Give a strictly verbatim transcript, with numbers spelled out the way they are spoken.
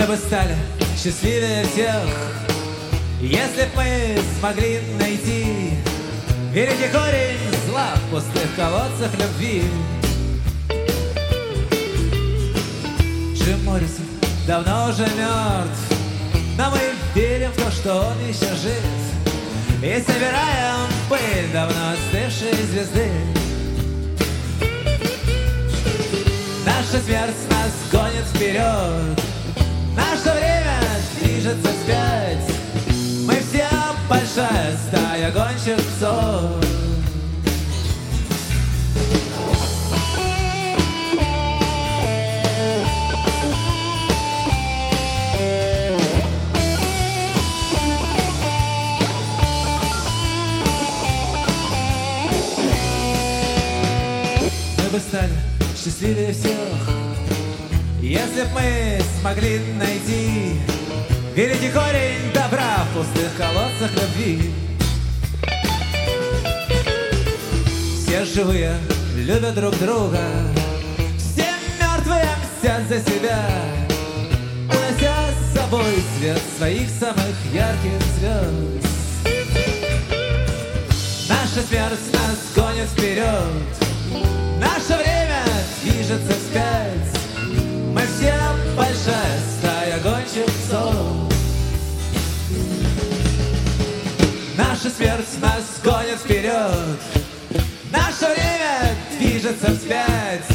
Мы бы стали счастливее всех, если б мы смогли найти великий корень зла в пустых колодцах любви. Джим Моррисон давно уже мертв, но мы верим в то, что он еще жив, и собираем пыль давно остывшей звезды. Наша смерть нас гонит вперед, наше время движется вспять. Мы все большая стая гонщик псов. Мы бы стали счастливее всех, если б мы смогли найти великий корень добра в пустых колодцах любви. Все живые любят друг друга, все мертвые мстят за себя, унося с собой свет своих самых ярких звезд. Наша смерть нас гонит вперед, наше время движется вспять. Мы все большая стая гонщик псов. Наша смерть нас гонит вперед, наше время движется вспять.